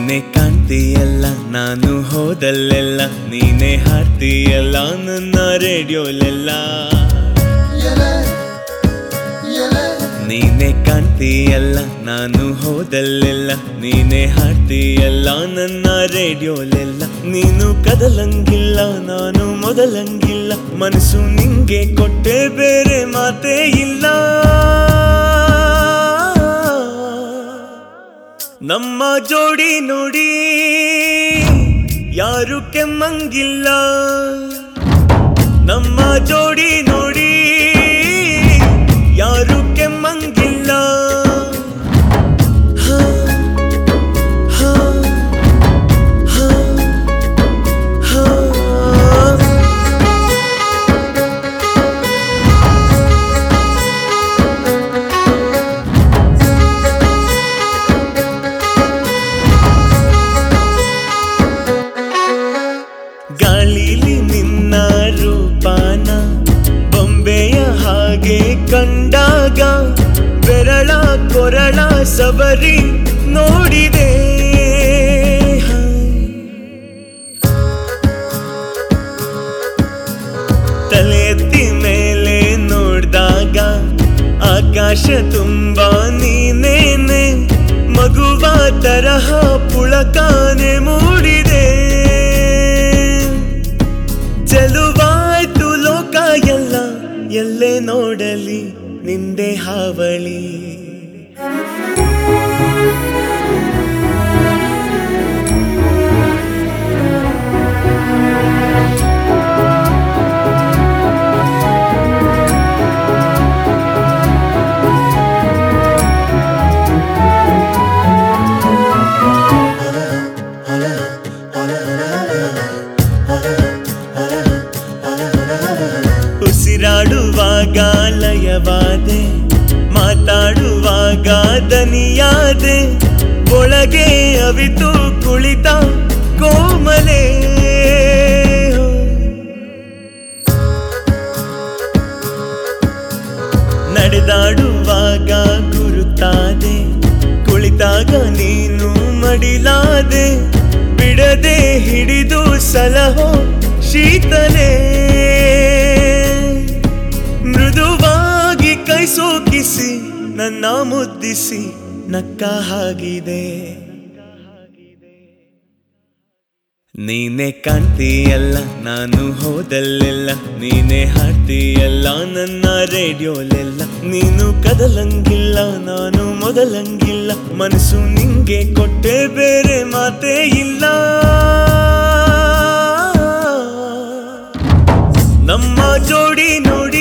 ನೀನೆ ಕಾಣ್ತೀಯಲ್ಲ ನಾನು ಹೋದಲ್ಲೆಲ್ಲ, ನೀನೆ ಹಾಡ್ತೀಯಲ್ಲ ನನ್ನ ರೇಡಿಯೋಲೆಲ್ಲ. ನೀನೆ ಕಾಣ್ತೀಯಲ್ಲ ನಾನು ಹೋದಲ್ಲೆಲ್ಲ, ನೀನೆ ಹಾಡ್ತೀಯಲ್ಲ ನನ್ನ ರೇಡಿಯೋಲೆಲ್ಲ. ನೀನು ಕದಲಂಗಿಲ್ಲ ನಾನು ಮೊದಲಂಗಿಲ್ಲ, ಮನಸ್ಸು ನಿಂಗೆ ಕೊಟ್ಟೆ ಬೇರೆ ಮಾತೇ ಇಲ್ಲ. ನಮ್ಮ ಜೋಡಿ ನೋಡಿ ಯಾರು ಕೆಮ್ಮಂಗಿಲ್ಲ, ನಮ್ಮ ಜೋಡಿ ನೋಡಿ ಯಾರು ಕೆಮ್ಮಂಗಿಲ್ಲ. ಗಾಳಿಲಿ ನಿನ್ನ ರೂಪಾನ ಬೊಂಬೆಯ ಹಾಗೆ ಕಂಡಾಗ, ಬೆರಳ ಕೊರಳ ಸವರಿ ನೋಡಿದೆ. ತಲೆ ಎತ್ತಿ ಮೇಲೆ ನೋಡ್ದಾಗ ಆಕಾಶ ತುಂಬ ನೀನೇನೆ, ಮಗುವ ತರಹ ಪುಳಕಾನೆ ಮೂಡಿದೆ. ಚೆಲುವಾಯ್ತು ಲೋಕ ಎಲ್ಲ, ಎಲ್ಲೇ ನೋಡಲಿ ನಿಂದೆ ಹಾವಳಿ. ಉಸಿರಾಡುವಾಗ ಲಯವಾದೆ, ಮಾತಾಡುವಾಗ ದನಿಯಾದೆ, ಒಳಗೆ ಅವಿತು ಕುಳಿತ ಕೋಮಲೆ. ನಡೆದಾಡುವಾಗ ಗುರುತಾದೆ, ಕುಳಿತಾಗ ನೀನು ಮಡಿಲಾದೆ, ಬಿಡದೆ ಹಿಡಿದು ಸಲಹೋ ಶೀತಲೆ. ಮೃದುವಾಗಿ ಕೈ ಸೋಕಿಸಿ ನನ್ನ ಮುದ್ದಿಸಿ ನಕ್ಕ ಹಾಗಿದೆ. ನೀನೆ ಕಾಣ್ತೀಯಲ್ಲ ನಾನು ಹೋದಲ್ಲೆಲ್ಲ, ನೀನೆ ಹಾಡ್ತೀಯಲ್ಲ ನನ್ನ ರೇಡಿಯೋಲೆಲ್ಲ. ನೀನು ಕದಲಂಗಿಲ್ಲ ನಾನು ಮೊದಲಂಗಿಲ್ಲ, ಮನಸ್ಸು ನಿಂಗೆ ಕೊಟ್ಟೆ ಬೇರೆ ಮಾತೇ ಇಲ್ಲ. ನಮ್ಮ ಜೋಡಿ ನೋಡಿ